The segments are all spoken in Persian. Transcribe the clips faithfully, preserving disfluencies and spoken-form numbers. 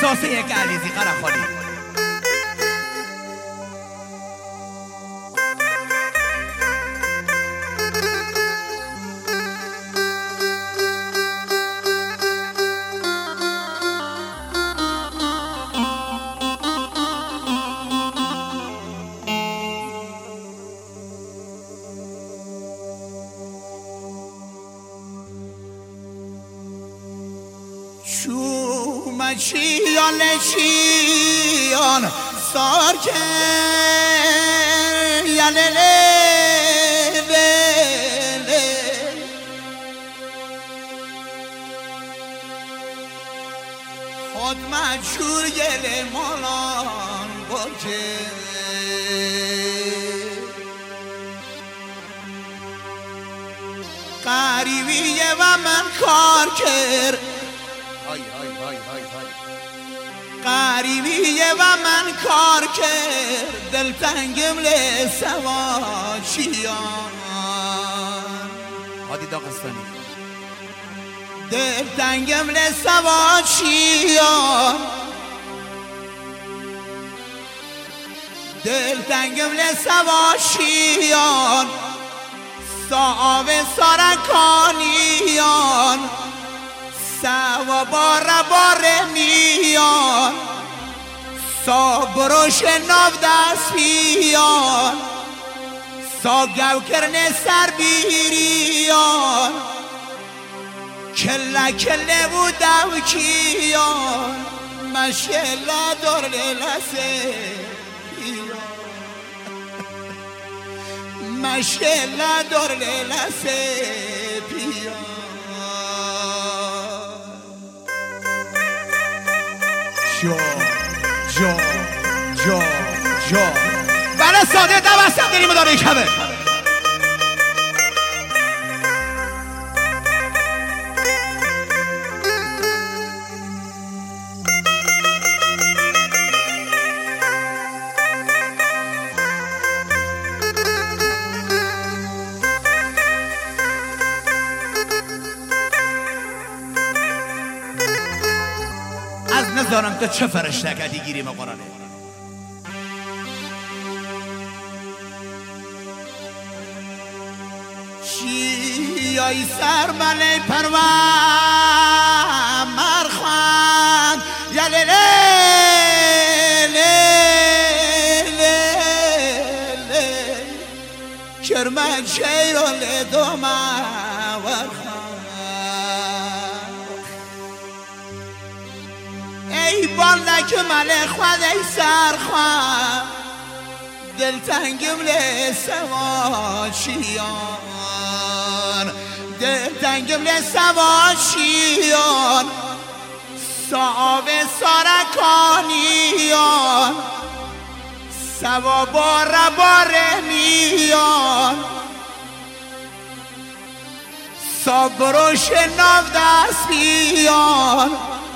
احساسه یک علیزی قرخانی چیان چیان سارکن یله لیله خود مجور گله مالان بکه قریبیه و من کار کرد قریبیه و من کار کرد دلتنگم لسواشیان هادی داغستانی دلتنگم لسواشیان دلتنگم لسواشیان صاحب سارکانیان سوا بار بار میان سا بروش ناو دست بیان سا گو کرنه سر بیریان کله کله و دو کیان مشکل دار لسه مشکل دار لسه پیان جا جا جا جا بله ساده دوستم داریم داره کمه نزارم تو چه فرشته کدی گیریم قرآنه چیای سر ملی پروا مرخوان یلی لی لی لی لی کرمک شیرو لی دوما ورخوان ای بالک مل خود ای سرخوان دلتنگم لسواشیان دلتنگم لسواشیان صاحب سارکانیان سوا بار بار میان صبروش ناو دست بیان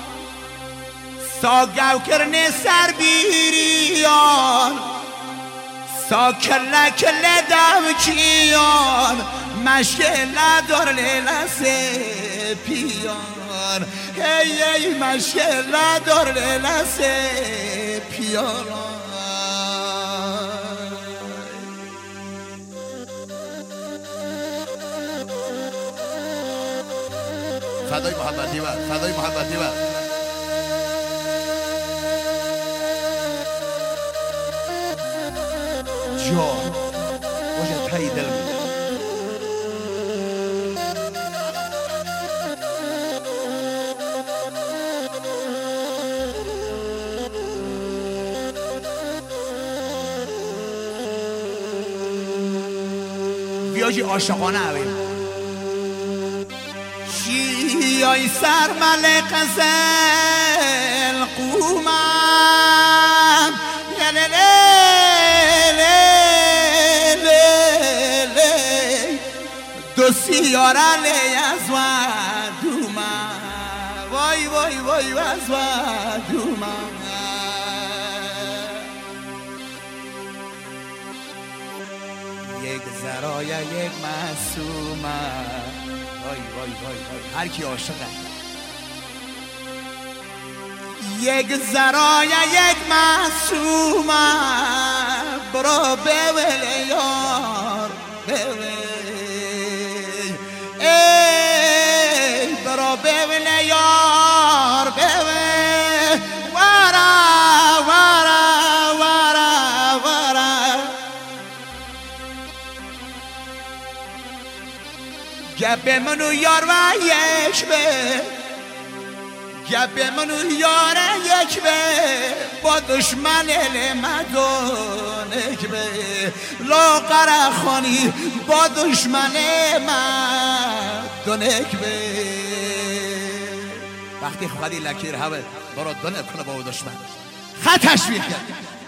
سا گو کرنه سر بیریان سا کله کله دم کیان مشکل دار لسه پیان هی هی مشکل دار لسه پیان فدای محمدی و فدای محمدی و جا باشه تایی دل میده بیاجی عاشقانه اویم شیای سر ملک زل قومم یلله دو سیاره لی از و دوما وای وای وای از و دوما یک زرای یک معصومه وای وای وای وای هر کی عاشقه یک زرای یک معصومم برو بول یار بول ای برو بول یار بول وارا وارا وارا وارا گپ منو یار و یک به گپ منو یار یک به با دشمن المدونک به لاغر خانی با دشمن مدونک به وقتی خودی لکیر هوا برو دونه کنه با دشمن خطش بیخیر